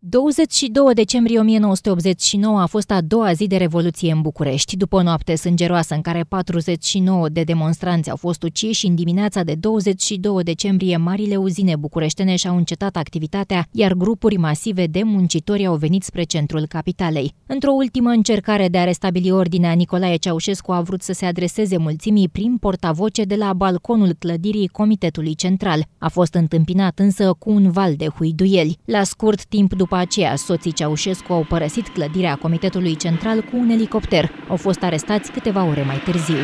22 decembrie 1989 a fost a doua zi de revoluție în București. După o noapte sângeroasă în care 49 de demonstranți au fost uciși, în dimineața de 22 decembrie marile uzine bucureștene și-au încetat activitatea, iar grupuri masive de muncitori au venit spre centrul capitalei. Într-o ultimă încercare de a restabili ordinea, Nicolae Ceaușescu a vrut să se adreseze mulțimii prin portavoce de la balconul clădirii Comitetului Central. A fost întâmpinat însă cu un val de huiduieli. La scurt timp după aceea, soții Ceaușescu au părăsit clădirea Comitetului Central cu un elicopter. Au fost arestați câteva ore mai târziu.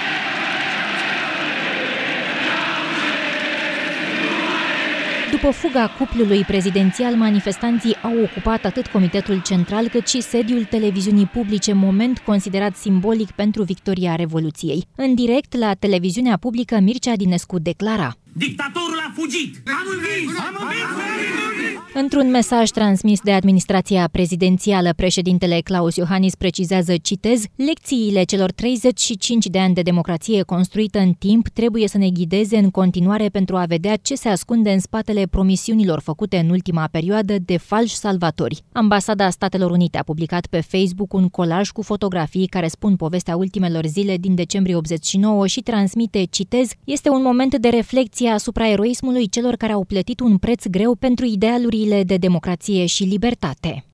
După fuga cuplului prezidențial, manifestanții au ocupat atât Comitetul Central cât și sediul televiziunii publice, moment considerat simbolic pentru victoria Revoluției. În direct, la televiziunea publică, Mircea Dinescu declara: "Dictatorul a fugit! Am învins! Într-un mesaj transmis de administrația prezidențială, președintele Klaus Iohannis precizează, citez, lecțiile celor 35 de ani de democrație construită în timp trebuie să ne ghideze în continuare pentru a vedea ce se ascunde în spatele promisiunilor făcute în ultima perioadă de falși salvatori. Ambasada Statelor Unite a publicat pe Facebook un colaj cu fotografii care spun povestea ultimelor zile din decembrie 89 și transmite, citez, este un moment de reflecție asupra eroismului celor care au plătit un preț greu pentru idealurile de democrație și libertate.